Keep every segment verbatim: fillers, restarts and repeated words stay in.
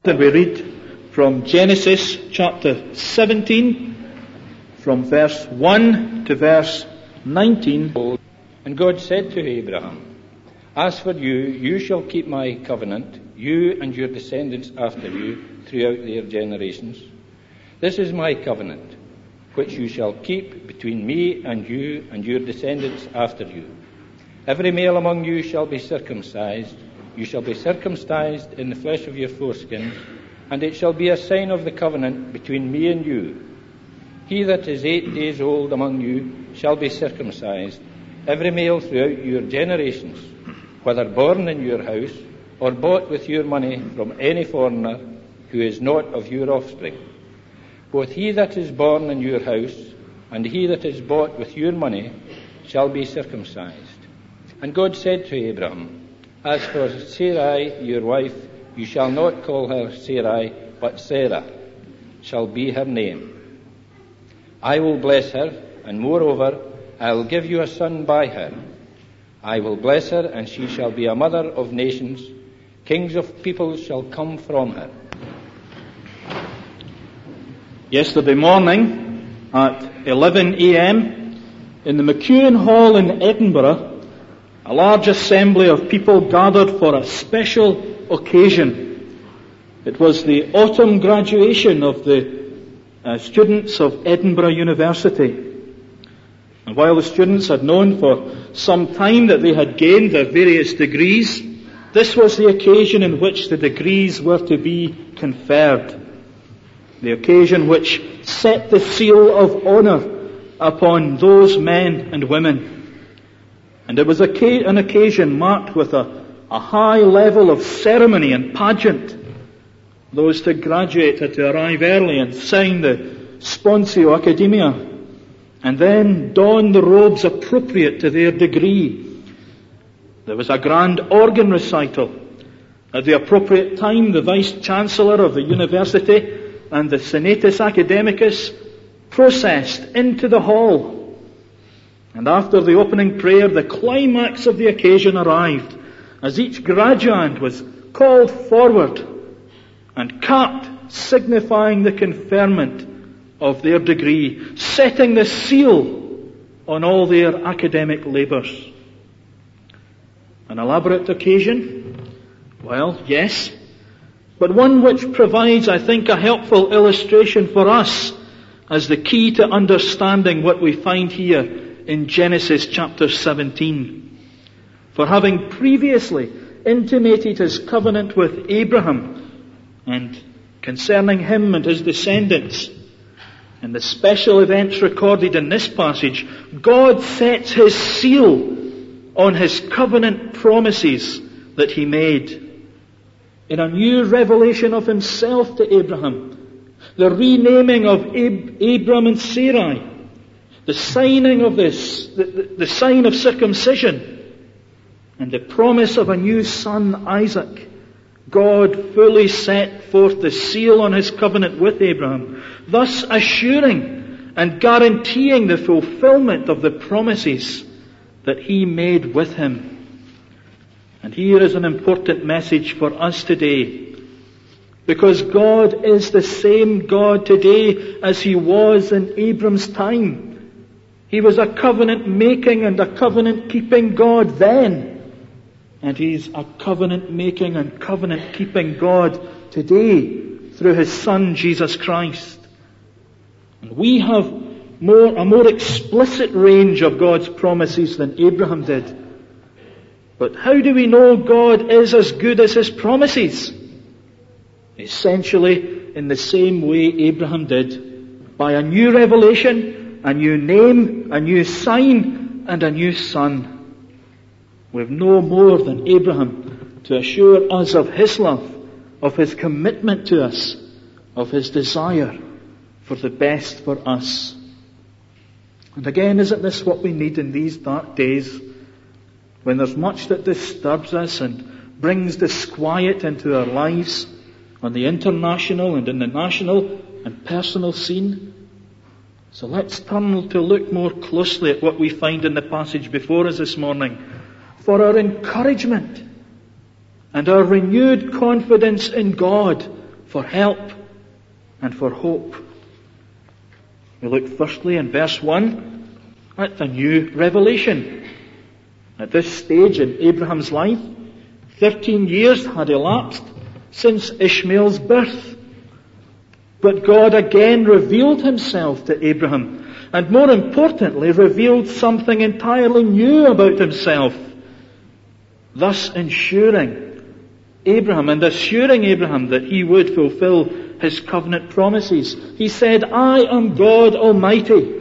We read from Genesis chapter seventeen, from verse one to verse nineteen. And God said to Abraham, "As for you, you shall keep my covenant, you and your descendants after you, throughout their generations. This is my covenant, which you shall keep between me and you and your descendants after you. Every male among you shall be circumcised. You shall be circumcised in the flesh of your foreskins, and it shall be a sign of the covenant between me and you. He that is eight days old among you shall be circumcised, every male throughout your generations, whether born in your house or bought with your money from any foreigner who is not of your offspring. Both he that is born in your house and he that is bought with your money shall be circumcised." And God said to Abraham, "As for Sarai, your wife, you shall not call her Sarai, but Sarah shall be her name. I will bless her, and moreover, I will give you a son by her. I will bless her, and she shall be a mother of nations. Kings of peoples shall come from her." Yesterday morning at eleven a.m. in the McEwen Hall in Edinburgh, a large assembly of people gathered for a special occasion. It was the autumn graduation of the uh, students of Edinburgh University. And while the students had known for some time that they had gained their various degrees, this was the occasion in which the degrees were to be conferred. The occasion which set the seal of honour upon those men and women. And it was an occasion marked with a, a high level of ceremony and pageant. Those to graduate had to arrive early and sign the Sponsio Academia, and then don the robes appropriate to their degree. There was a grand organ recital. At the appropriate time, the Vice-Chancellor of the University and the Senatus Academicus processed into the hall. And after the opening prayer, the climax of the occasion arrived, as each graduand was called forward and capped, signifying the conferment of their degree, setting the seal on all their academic labours. An elaborate occasion? Well, yes, but one which provides, I think, a helpful illustration for us as the key to understanding what we find here in Genesis chapter seventeen. For having previously intimated his covenant with Abraham and concerning him and his descendants, in the special events recorded in this passage, God sets his seal on his covenant promises that he made. In a new revelation of himself to Abraham, the renaming of Ab- Abram and Sarai, the signing of this, the, the, the sign of circumcision, and the promise of a new son, Isaac, God fully set forth the seal on his covenant with Abraham, thus assuring and guaranteeing the fulfillment of the promises that he made with him. And here is an important message for us today. Because God is the same God today as he was in Abram's time. He was a covenant-making and a covenant-keeping God then. And he's a covenant-making and covenant-keeping God today through his Son, Jesus Christ. And we have more, a more explicit range of God's promises than Abraham did. But how do we know God is as good as his promises? Essentially, in the same way Abraham did, by a new revelation, a new name, a new sign, and a new son. We've no more than Abraham to assure us of his love, of his commitment to us, of his desire for the best for us. And again, isn't this what we need in these dark days, when there's much that disturbs us and brings disquiet into our lives on the international and in the national and personal scene? So let's turn to look more closely at what we find in the passage before us this morning for our encouragement and our renewed confidence in God for help and for hope. We look firstly in verse one at the new revelation. At this stage in Abraham's life, thirteen years had elapsed since Ishmael's birth. But God again revealed himself to Abraham, and more importantly, revealed something entirely new about himself, thus ensuring Abraham and assuring Abraham that he would fulfill his covenant promises. He said, I am God Almighty.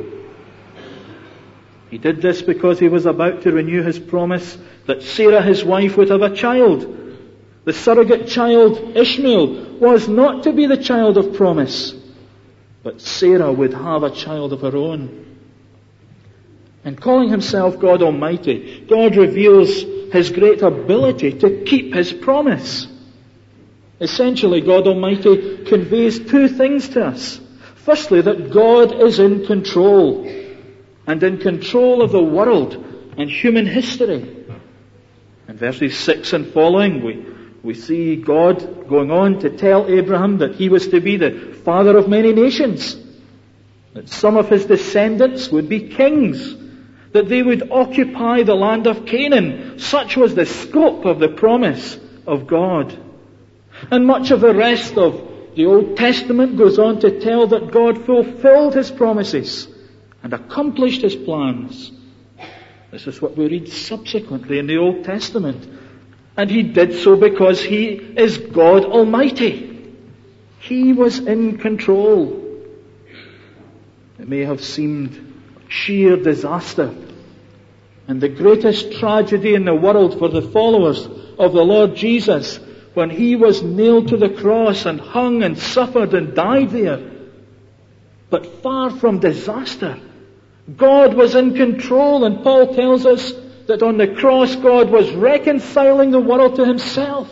He did this because he was about to renew his promise that Sarah, his wife, would have a child. The surrogate child, Ishmael, was not to be the child of promise, but Sarah would have a child of her own. And calling himself God Almighty, God reveals his great ability to keep his promise. Essentially, God Almighty conveys two things to us. Firstly, that God is in control, and in control of the world and human history. In verses six and following, we, we see God going on to tell Abraham that he was to be the father of many nations, that some of his descendants would be kings, that they would occupy the land of Canaan. Such was the scope of the promise of God. And much of the rest of the Old Testament goes on to tell that God fulfilled his promises and accomplished his plans. This is what we read subsequently in the Old Testament. And he did so because he is God Almighty. He was in control. It may have seemed sheer disaster and the greatest tragedy in the world for the followers of the Lord Jesus when he was nailed to the cross and hung and suffered and died there. But far from disaster, God was in control, and Paul tells us that on the cross God was reconciling the world to himself.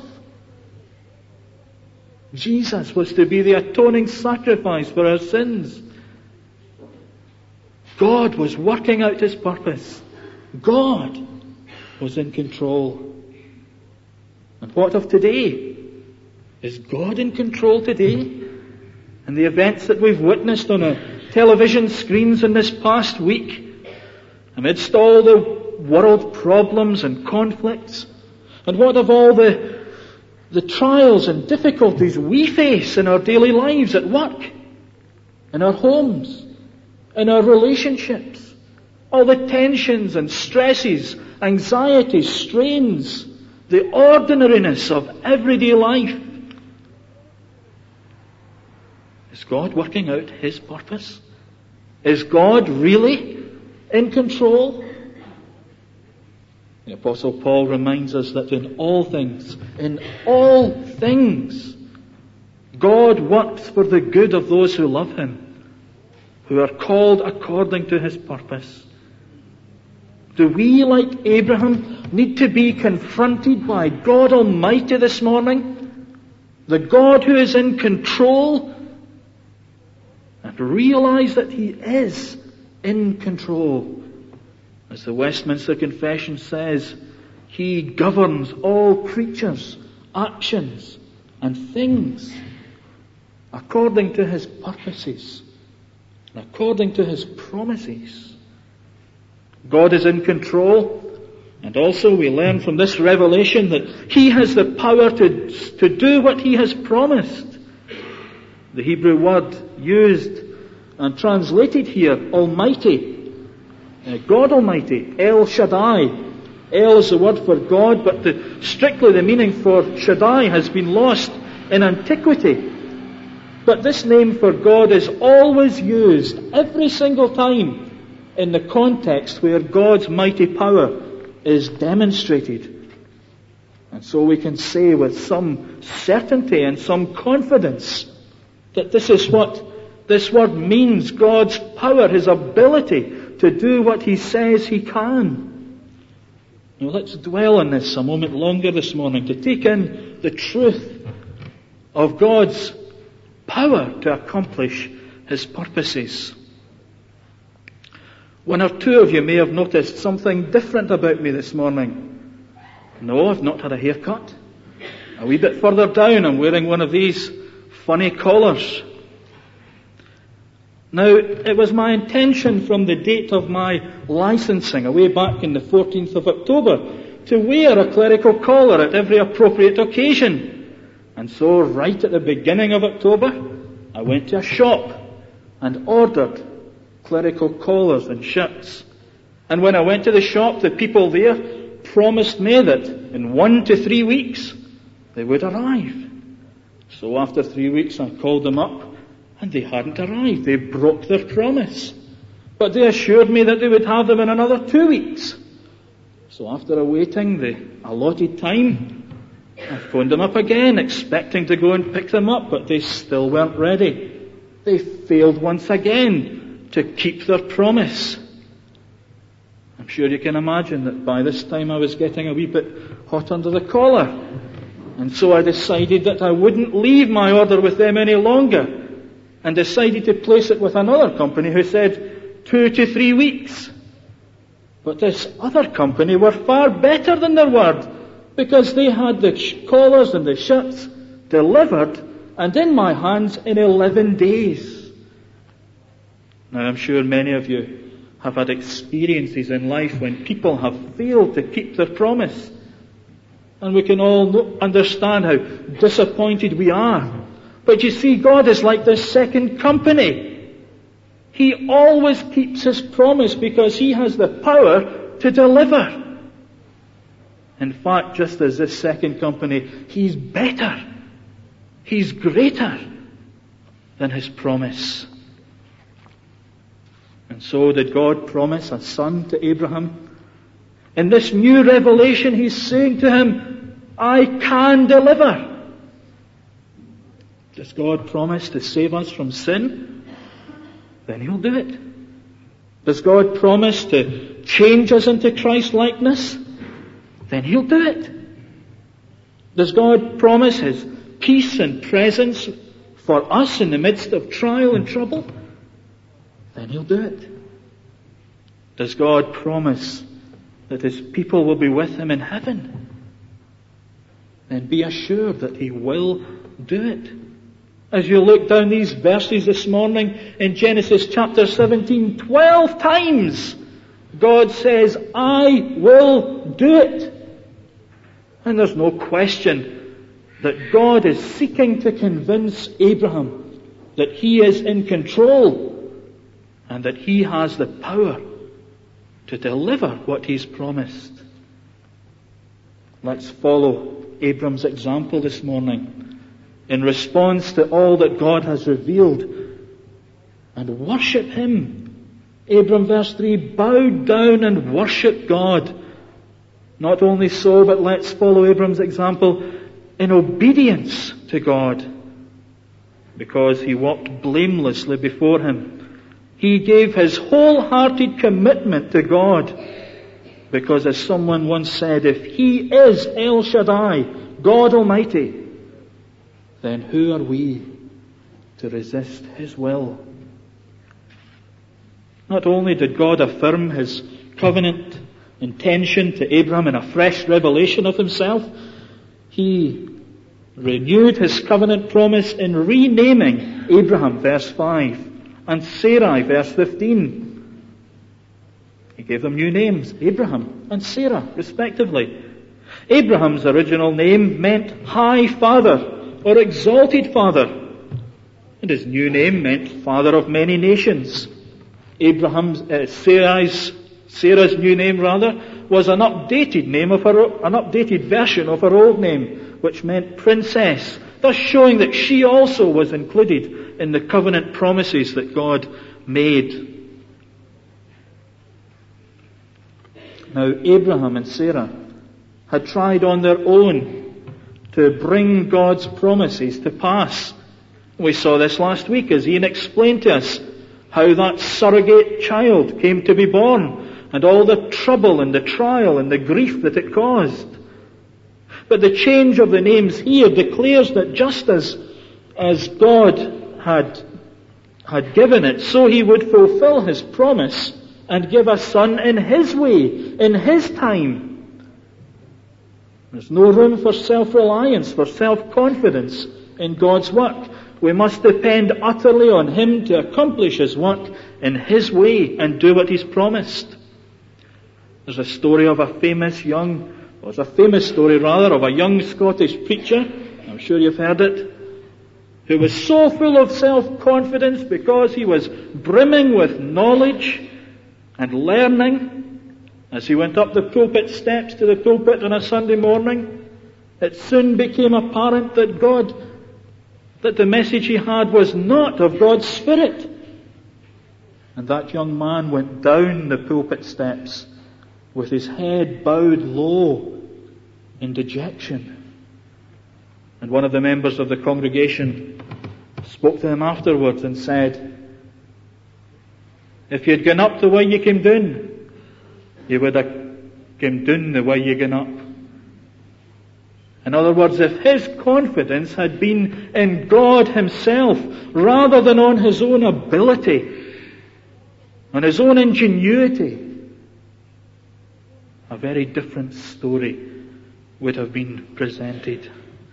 Jesus was to be the atoning sacrifice for our sins. God was working out his purpose. God was in control. And what of today? Is God in control today? And the events that we've witnessed on our television screens in this past week, amidst all the world problems and conflicts, and what of all the, the trials and difficulties we face in our daily lives at work, in our homes, in our relationships, all the tensions and stresses, anxieties, strains, the ordinariness of everyday life. Is God working out his purpose? Is God really in control? The Apostle Paul reminds us that in all things, in all things, God works for the good of those who love him, who are called according to his purpose. Do we, like Abraham, need to be confronted by God Almighty this morning? The God who is in control? And realize that he is in control. As the Westminster Confession says, he governs all creatures, actions, and things according to his purposes, and according to his promises. God is in control, and also we learn from this revelation that he has the power to, to do what he has promised. The Hebrew word used and translated here, Almighty, uh, God Almighty, El Shaddai. El is the word for God, but the, strictly the meaning for Shaddai has been lost in antiquity. But this name for God is always used every single time in the context where God's mighty power is demonstrated. And so we can say with some certainty and some confidence that this is what this word means: God's power, his ability to do what he says he can. Now let's dwell on this a moment longer this morning to take in the truth of God's power to accomplish his purposes. One or two of you may have noticed something different about me this morning. No, I've not had a haircut. A wee bit further down, I'm wearing one of these funny collars. Now, it was my intention from the date of my licensing, away back in the fourteenth of October, to wear a clerical collar at every appropriate occasion. And so, right at the beginning of October, I went to a shop and ordered clerical collars and shirts. And when I went to the shop, the people there promised me that in one to three weeks they would arrive. So after three weeks I called them up, and they hadn't arrived. They broke their promise. But they assured me that they would have them in another two weeks. So after awaiting the allotted time, I phoned them up again, expecting to go and pick them up, but they still weren't ready. They failed once again to keep their promise. I'm sure you can imagine that by this time I was getting a wee bit hot under the collar. And so I decided that I wouldn't leave my order with them any longer, and decided to place it with another company who said two to three weeks. But this other company were far better than their word, because they had the collars and the shirts delivered and in my hands in eleven days. Now, I'm sure many of you have had experiences in life when people have failed to keep their promise. And we can all know, understand how disappointed we are. But you see, God is like this second company. He always keeps His promise because He has the power to deliver. In fact, just as this second company, He's better. He's greater than His promise. And so did God promise a son to Abraham. In this new revelation, He's saying to him, I can deliver. Does God promise to save us from sin? Then He'll do it. Does God promise to change us into Christ-likeness? Then He'll do it. Does God promise His peace and presence for us in the midst of trial and trouble? Then He'll do it. Does God promise that His people will be with Him in heaven? Then be assured that He will do it. As you look down these verses this morning in Genesis chapter seventeen, twelve times God says, I will do it. And there's no question that God is seeking to convince Abraham that He is in control and that He has the power to deliver what He's promised. Let's follow Abram's example this morning in response to all that God has revealed and worship Him. Abram, verse three, bowed down and worship God. Not only so, but let's follow Abram's example in obedience to God, because he walked blamelessly before Him. He gave his wholehearted commitment to God, because as someone once said, if He is El Shaddai, God Almighty, then who are we to resist His will? Not only did God affirm His covenant intention to Abraham in a fresh revelation of Himself, He renewed His covenant promise in renaming Abraham, verse five, and Sarai, verse fifteen. He gave them new names, Abraham and Sarah, respectively. Abraham's original name meant high father, or exalted father. And his new name meant father of many nations. Abraham's, uh, Sarah's, Sarah's new name rather, was an updated name of her, an updated version of her old name, which meant princess, thus showing that she also was included in the covenant promises that God made. Now, Abraham and Sarah had tried on their own to bring God's promises to pass. We saw this last week as Ian explained to us how that surrogate child came to be born and all the trouble and the trial and the grief that it caused. But the change of the names here declares that just as, as God had, had given it, so He would fulfill His promise and give a son in His way, in His time. There's no room for self-reliance, for self-confidence in God's work. We must depend utterly on Him to accomplish His work in His way and do what He's promised. There's a story of a famous young, or it's a famous story rather, of a young Scottish preacher, I'm sure you've heard it, who was so full of self-confidence because he was brimming with knowledge and learning as he went up the pulpit steps to the pulpit on a Sunday morning. It soon became apparent that God, that the message he had was not of God's Spirit. And that young man went down the pulpit steps with his head bowed low in dejection. And one of the members of the congregation spoke to him afterwards and said, if you'd gone up the way you came down, you would have came down the way you gone up. In other words, if his confidence had been in God Himself rather than on his own ability, on his own ingenuity, a very different story would have been presented.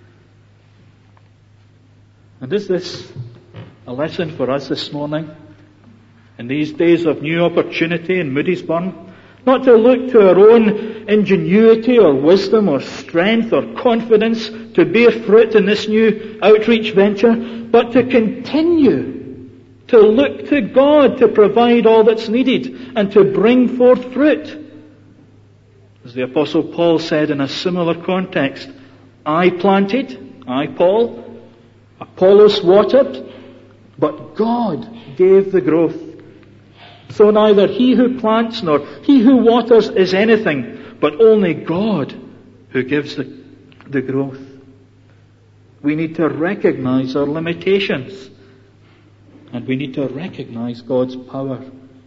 And is this a lesson for us this morning? In these days of new opportunity in Moodiesburn, not to look to our own ingenuity or wisdom or strength or confidence to bear fruit in this new outreach venture, but to continue to look to God to provide all that's needed and to bring forth fruit. As the Apostle Paul said in a similar context, I planted, I, Paul, Apollos watered, but God gave the growth. So neither he who plants nor he who waters is anything, but only God who gives the, the growth. We need to recognize our limitations, and we need to recognize God's power.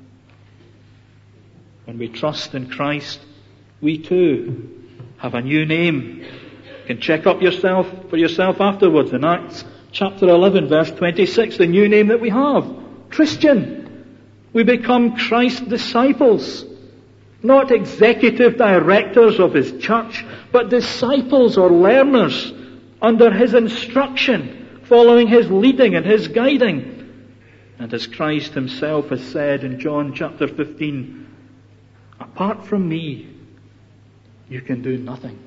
When we trust in Christ, we too have a new name. You can check up yourself for yourself afterwards in Acts chapter eleven, verse twenty-six, the new name that we have, Christian. We become Christ's disciples, not executive directors of His church, but disciples or learners under His instruction, following His leading and His guiding. And as Christ Himself has said in John chapter fifteen, apart from me, you can do nothing.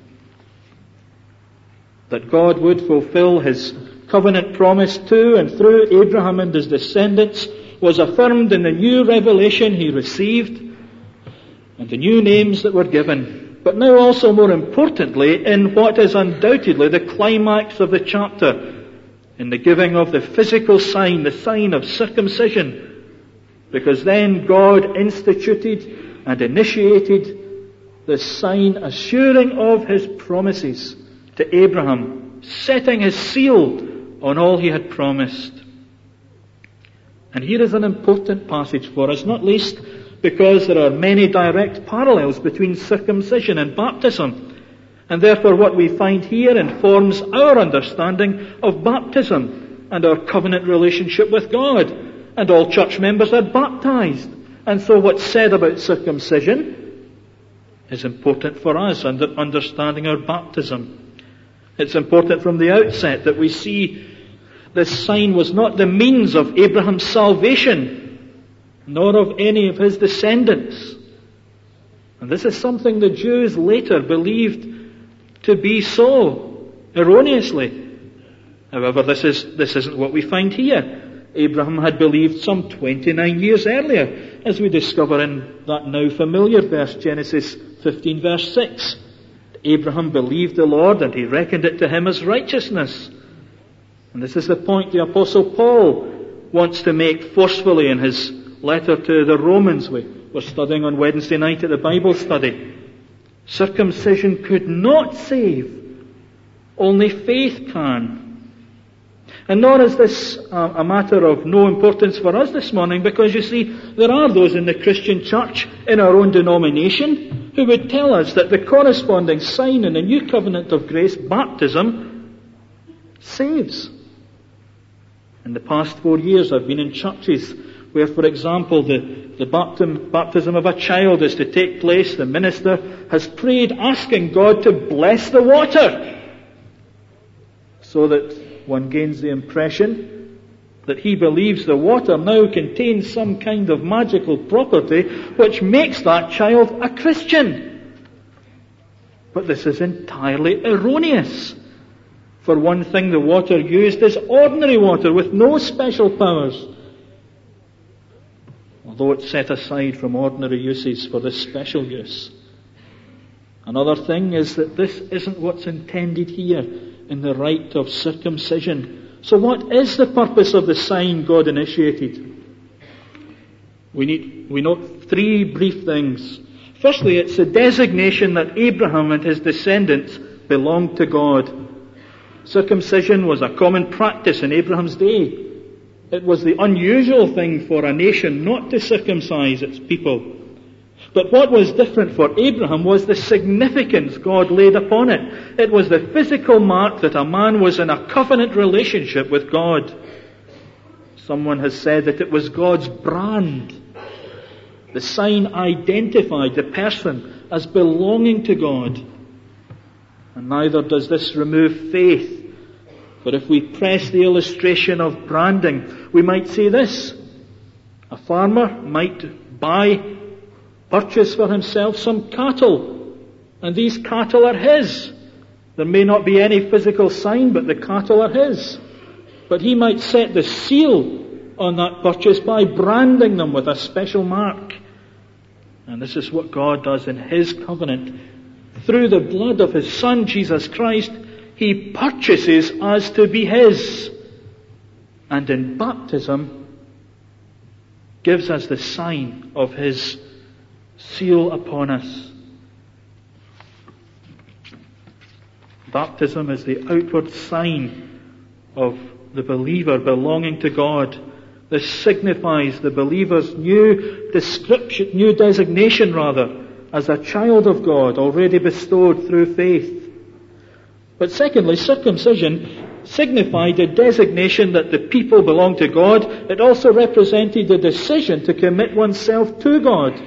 That God would fulfill His covenant promise to and through Abraham and his descendants was affirmed in the new revelation he received and the new names that were given. But now also more importantly in what is undoubtedly the climax of the chapter, in the giving of the physical sign, the sign of circumcision. Because then God instituted and initiated the sign assuring of His promises to Abraham, setting His seal on all He had promised. And here is an important passage for us, not least because there are many direct parallels between circumcision and baptism. And therefore what we find here informs our understanding of baptism and our covenant relationship with God. And all church members are baptized. And so what's said about circumcision is important for us under understanding our baptism. It's important from the outset that we see this sign was not the means of Abraham's salvation, nor of any of his descendants. And this is something the Jews later believed to be so, erroneously. However, this is this isn't what we find here. Abraham had believed some twenty-nine years earlier, as we discover in that now familiar verse, Genesis fifteen, verse six. Abraham believed the Lord, and He reckoned it to him as righteousness. And this is the point the Apostle Paul wants to make forcefully in his letter to the Romans we were studying on Wednesday night at the Bible study. Circumcision could not save. Only faith can. And nor is this uh, a matter of no importance for us this morning, because you see, there are those in the Christian church in our own denomination who would tell us that the corresponding sign in the new covenant of grace, baptism, saves. In the past four years I've been in churches where, for example, the, the baptism, baptism of a child is to take place. The minister has prayed asking God to bless the water, so that one gains the impression that he believes the water now contains some kind of magical property which makes that child a Christian. But this is entirely erroneous. For one thing, the water used is ordinary water with no special powers, although it's set aside from ordinary uses for this special use. Another thing is that this isn't what's intended here in the rite of circumcision. So what is the purpose of the sign God initiated? We need, we note three brief things. Firstly, it's a designation that Abraham and his descendants belonged to God. Circumcision was a common practice in Abraham's day. It was the unusual thing for a nation not to circumcise its people. But what was different for Abraham was the significance God laid upon it. It was the physical mark that a man was in a covenant relationship with God. Someone has said that it was God's brand. The sign identified the person as belonging to God. And neither does this remove faith. But if we press the illustration of branding, we might say this. A farmer might buy, purchase for himself some cattle, and these cattle are his. There may not be any physical sign, but the cattle are his. But he might set the seal on that purchase by branding them with a special mark. And this is what God does in His covenant. Through the blood of His Son, Jesus Christ, He purchases us to be His. And in baptism, gives us the sign of His seal upon us. Baptism is the outward sign of the believer belonging to God. This signifies the believer's new description, new designation rather, as a child of God already bestowed through faith. But secondly, circumcision signified a designation that the people belong to God. It also represented the decision to commit oneself to God.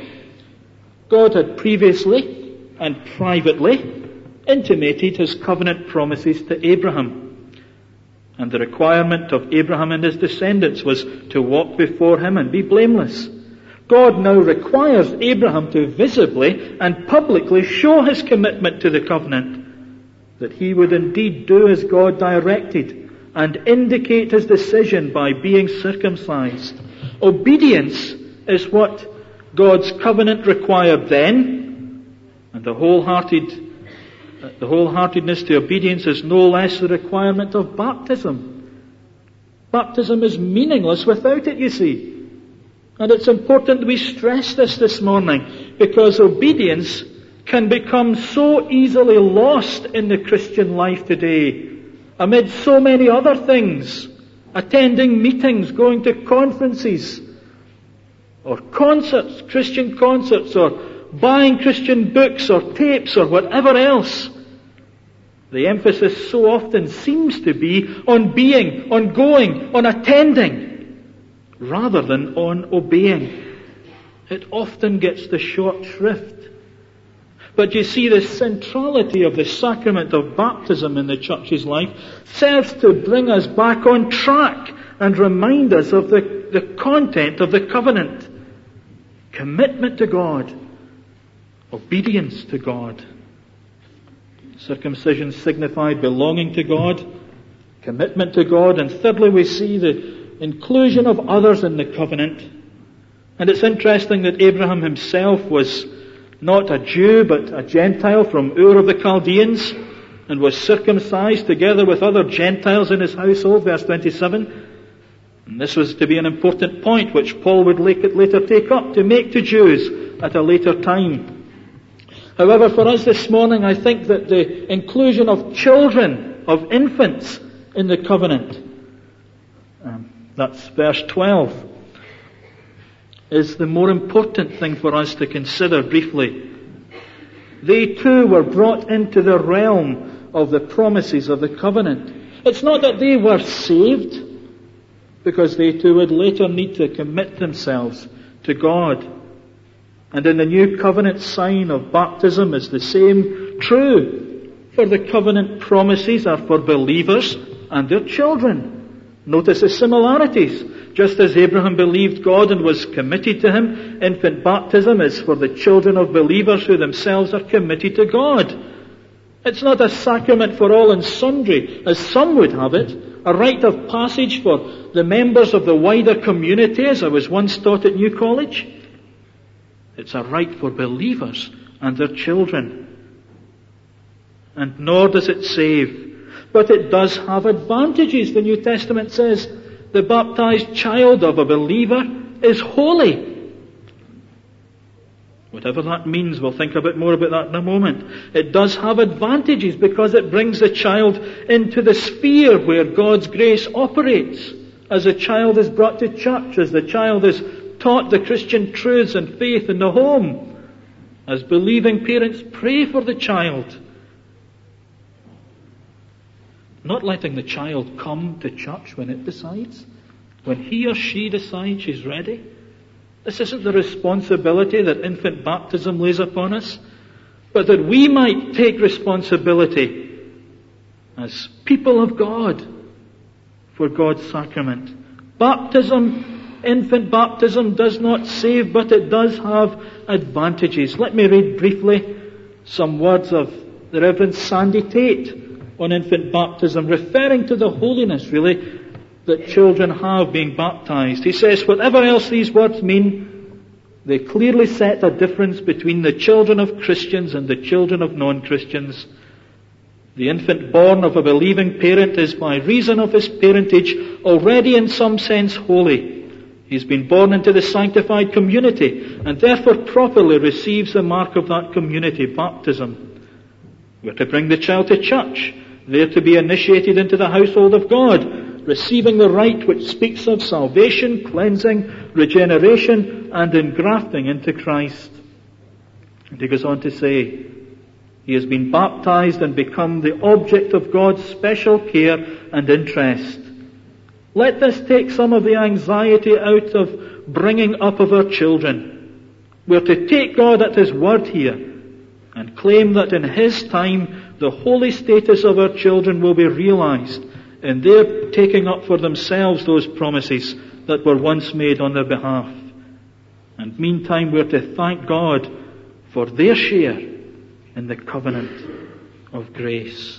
God had previously and privately intimated His covenant promises to Abraham. And the requirement of Abraham and his descendants was to walk before Him and be blameless. God now requires Abraham to visibly and publicly show his commitment to the covenant, that he would indeed do as God directed and indicate his decision by being circumcised. Obedience is what God's covenant required then, and the wholehearted The wholeheartedness to obedience is no less the requirement of baptism. Baptism is meaningless without it, you see. And it's important that we stress this this morning, because obedience can become so easily lost in the Christian life today, amid so many other things, attending meetings, going to conferences, or concerts, Christian concerts, or buying Christian books or tapes or whatever else. The emphasis so often seems to be on being, on going, on attending, rather than on obeying. It often gets the short shrift. But you see, the centrality of the sacrament of baptism in the church's life serves to bring us back on track and remind us of the, the content of the covenant. Commitment to God. Obedience to God. Circumcision signified belonging to God, commitment to God, and thirdly we see the inclusion of others in the covenant. And it's interesting that Abraham himself was not a Jew but a Gentile from Ur of the Chaldeans, and was circumcised together with other Gentiles in his household, verse twenty-seven. And this was to be an important point which Paul would later take up to make to Jews at a later time. However, for us this morning, I think that the inclusion of children, of infants in the covenant, um, that's verse twelve, is the more important thing for us to consider briefly. They too were brought into the realm of the promises of the covenant. It's not that they were saved, because they too would later need to commit themselves to God. And in the new covenant sign of baptism is the same true. For the covenant promises are for believers and their children. Notice the similarities. Just as Abraham believed God and was committed to him, infant baptism is for the children of believers who themselves are committed to God. It's not a sacrament for all and sundry, as some would have it, a rite of passage for the members of the wider community, as I was once taught at New College. It's a rite for believers and their children. And nor does it save. But it does have advantages. The New Testament says the baptized child of a believer is holy. Whatever that means, we'll think a bit more about that in a moment. It does have advantages because it brings the child into the sphere where God's grace operates. As the child is brought to church, as the child is taught the Christian truths and faith in the home, as believing parents pray for the child. Not letting the child come to church when it decides, when he or she decides she's ready. This isn't the responsibility that infant baptism lays upon us, but that we might take responsibility as people of God for God's sacrament. Baptism, infant baptism, does not save, but it does have advantages. Let me read briefly some words of the Reverend Sandy Tate on infant baptism, referring to the holiness, really, that children have being baptized. He says, whatever else these words mean, they clearly set a difference between the children of Christians and the children of non-Christians. The infant born of a believing parent is, by reason of his parentage, already in some sense holy. He's been born into the sanctified community, and therefore properly receives the mark of that community, baptism. We're to bring the child to church, there to be initiated into the household of God, receiving the rite which speaks of salvation, cleansing, regeneration, and engrafting into Christ. And he goes on to say, he has been baptized and become the object of God's special care and interest. Let this take some of the anxiety out of bringing up of our children. We're to take God at His word here and claim that in His time the holy status of our children will be realized in their taking up for themselves those promises that were once made on their behalf. And meantime, we're to thank God for their share in the covenant of grace.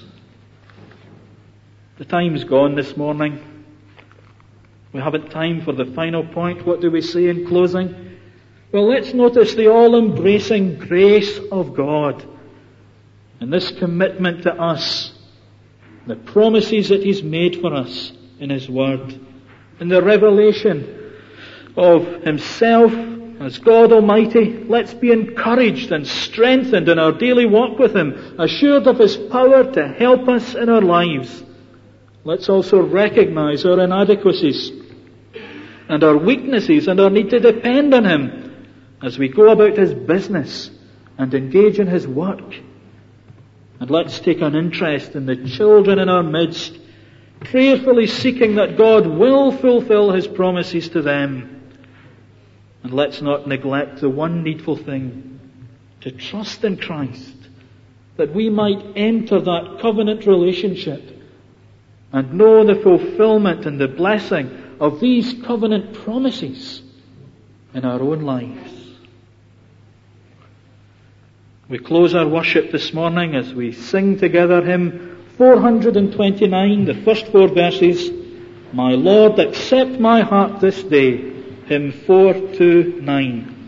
The time's gone this morning. We haven't time for the final point. What do we say in closing? Well, let's notice the all-embracing grace of God and this commitment to us, the promises that He's made for us in His Word, and the revelation of Himself as God Almighty. Let's be encouraged and strengthened in our daily walk with Him, assured of His power to help us in our lives. Let's also recognize our inadequacies and our weaknesses and our need to depend on Him as we go about His business and engage in His work. And let's take an interest in the children in our midst, prayerfully seeking that God will fulfill His promises to them. And let's not neglect the one needful thing, to trust in Christ, that we might enter that covenant relationship and know the fulfillment and the blessing of these covenant promises in our own lives. We close our worship this morning as we sing together hymn four hundred twenty-nine, the first four verses, My Lord, accept my heart this day, hymn four two nine.